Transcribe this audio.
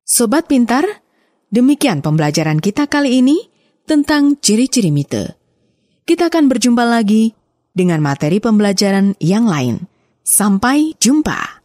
Sobat Pintar, demikian pembelajaran kita kali ini tentang ciri-ciri mite. Kita akan berjumpa lagi dengan materi pembelajaran yang lain. Sampai jumpa.